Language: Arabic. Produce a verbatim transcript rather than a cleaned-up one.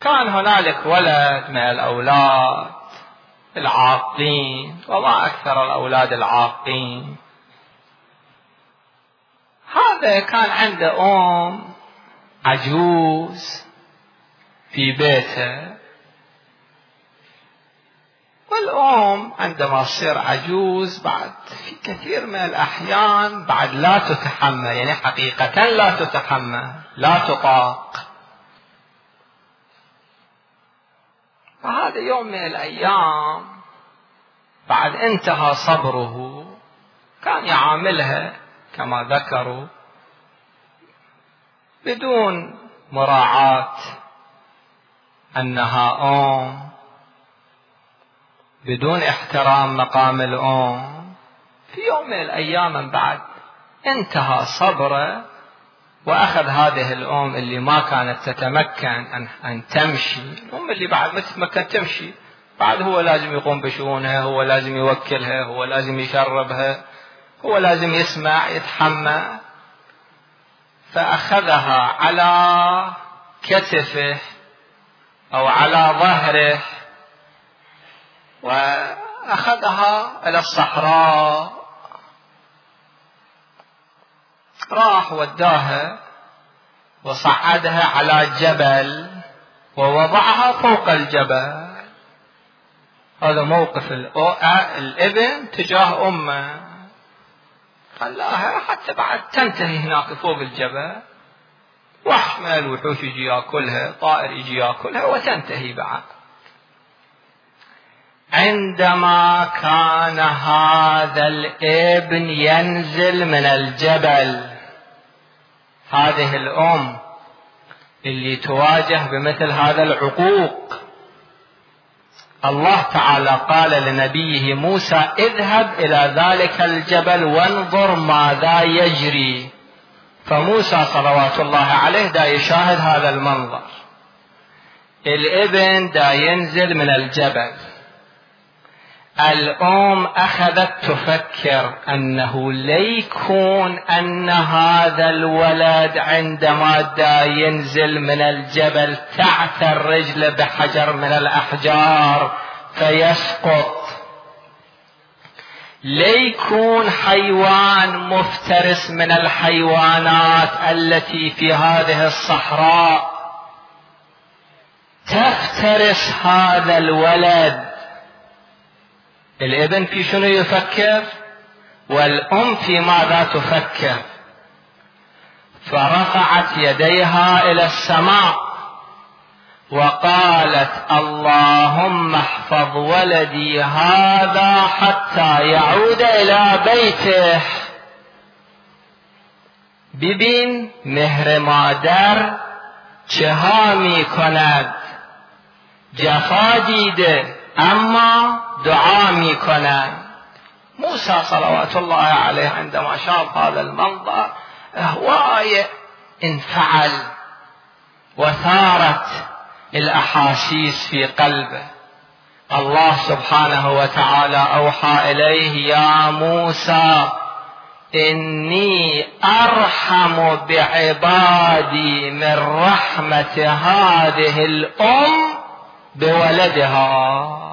كان هنالك ولد من الأولاد العاقين، وما أكثر الأولاد العاقين. هذا كان عنده أم عجوز في بيته، والأم عندما تصير عجوز بعد في كثير من الأحيان بعد لا تتحمل، يعني حقيقة لا تتحمل، لا تطاق. فهذا يوم من الأيام بعد انتهى صبره كان يعاملها كما ذكروا بدون مراعاة أنها أم، بدون احترام مقام الأم. في يوم من الأيام من بعد انتهى صبره، وأخذ هذه الأم اللي ما كانت تتمكن أن, أن تمشي، الأم اللي بعد ما تتمكن تمشي، بعد هو لازم يقوم بشؤونها، هو لازم يوكلها، هو لازم يشربها، هو لازم يسمع يتحمل. فأخذها على كتفه أو على ظهره وأخذها إلى الصحراء، راح وداها وصعدها على جبل ووضعها فوق الجبل. هذا موقف الابن تجاه أمه، خلاها حتى بعد تنتهي هناك فوق الجبل، وحش من الوحوش يجي ياكلها، طائر يجي ياكلها وتنتهي بعد. عندما كان هذا الابن ينزل من الجبل، هذه الأم اللي تواجه بمثل هذا العقوق، الله تعالى قال لنبيه موسى: اذهب إلى ذلك الجبل وانظر ماذا يجري. فموسى صلوات الله عليه دا يشاهد هذا المنظر، الابن دا ينزل من الجبل. الأم أخذت تفكر أنه ليكون أن هذا الولد عندما دا ينزل من الجبل تعثر رجله بحجر من الأحجار فيسقط، ليكون حيوان مفترس من الحيوانات التي في هذه الصحراء تفترس هذا الولد. الابن في شنو يفكر؟ والأم في ماذا تفكر؟ فرفعت يديها إلى السماء وقالت: اللهم احفظ ولدي هذا حتى يعود إلى بيته. ببین مهر مادر چها می کند، جفا دیده اما دعا می کند. موسى صلوات الله عليه عندما شاف هذا المنظر هواية انفعل وثارت الأحاسيس في قلبه. الله سبحانه وتعالى أوحى إليه: يا موسى إني أرحم بعبادي من رحمة هذه الأم بولدها.